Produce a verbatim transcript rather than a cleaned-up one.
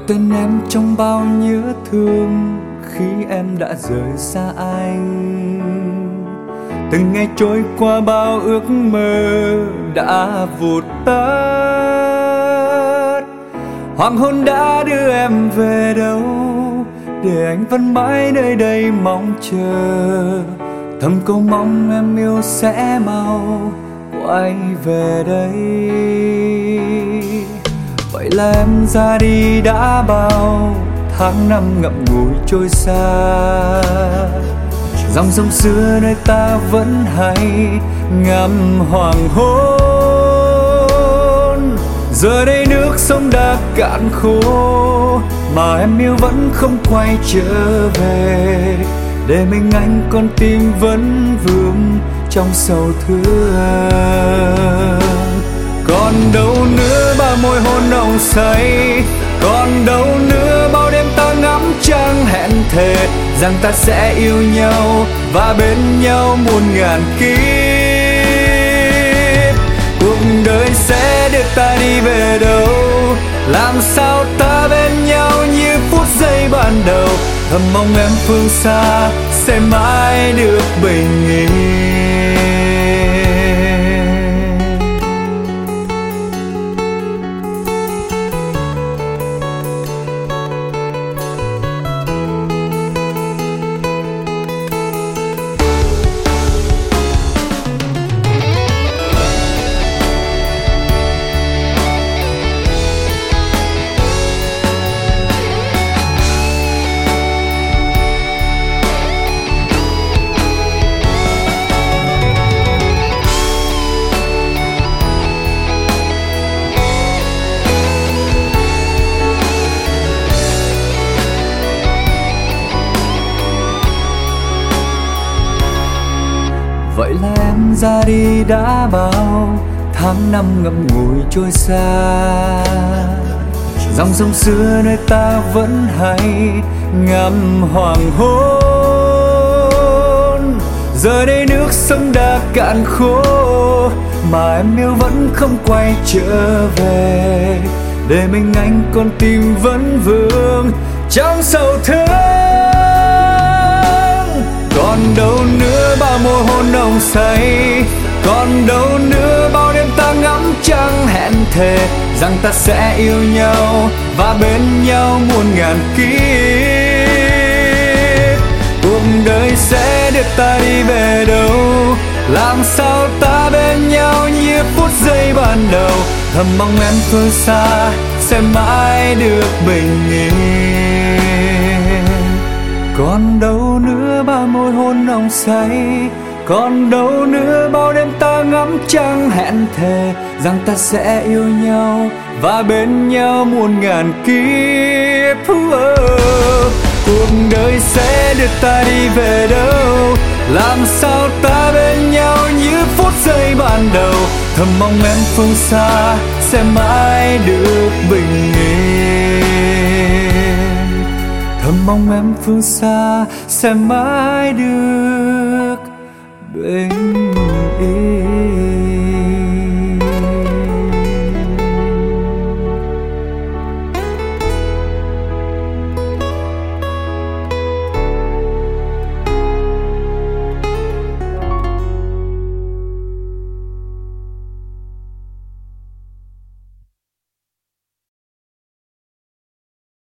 tên em trong bao nhớ thương khi em đã rời xa anh. Từng ngày trôi qua bao ước mơ đã vụt tắt. Hoàng hôn đã đưa em về đâu, để anh vẫn mãi nơi đây mong chờ. Thầm cầu mong em yêu sẽ mau quay về đây. Vậy là em ra đi đã bao tháng năm ngậm ngùi trôi xa. Dòng sông xưa nơi ta vẫn hay ngắm hoàng hôn. Giờ đây nước sông đã cạn khô, mà em yêu vẫn không quay trở về, để mình anh con tim vẫn vương trong sầu thương. Còn đâu nữa bao môi hôn nồng say, còn đâu nữa bao đêm ta ngắm trăng hẹn thề rằng ta sẽ yêu nhau và bên nhau muôn ngàn kiếp. Cuộc đời sẽ đưa ta đi về đâu, làm sao ta bên nhau như phút giây ban đầu. Thầm mong em phương xa sẽ mãi được bình yên. Vậy là em ra đi đã bao tháng năm ngậm ngùi trôi xa. Dòng sông xưa nơi ta vẫn hay ngắm hoàng hôn. Giờ đây nước sông đã cạn khô, mà em yêu vẫn không quay trở về, để mình anh con tim vẫn vương trong sầu thương. Còn đâu nữa bao môi hôn nồng say, còn đâu nữa bao đêm ta ngắm trăng hẹn thề rằng ta sẽ yêu nhau và bên nhau muôn ngàn kiếp. Cuộc đời sẽ đưa ta đi về đâu, làm sao ta bên nhau như phút giây ban đầu. Thầm mong em phương xa sẽ mãi được bình yên. Còn đâu nữa bao môi hôn nồng say, còn đâu nữa bao đêm ta ngắm trăng hẹn thề rằng ta sẽ yêu nhau và bên nhau muôn ngàn kiếp. Cuộc đời sẽ đưa ta đi về đâu, làm sao ta bên nhau như phút giây ban đầu. Thầm mong em phương xa sẽ mãi được bình yên. Thầm mong em phương xa sẽ mãi được bình yên.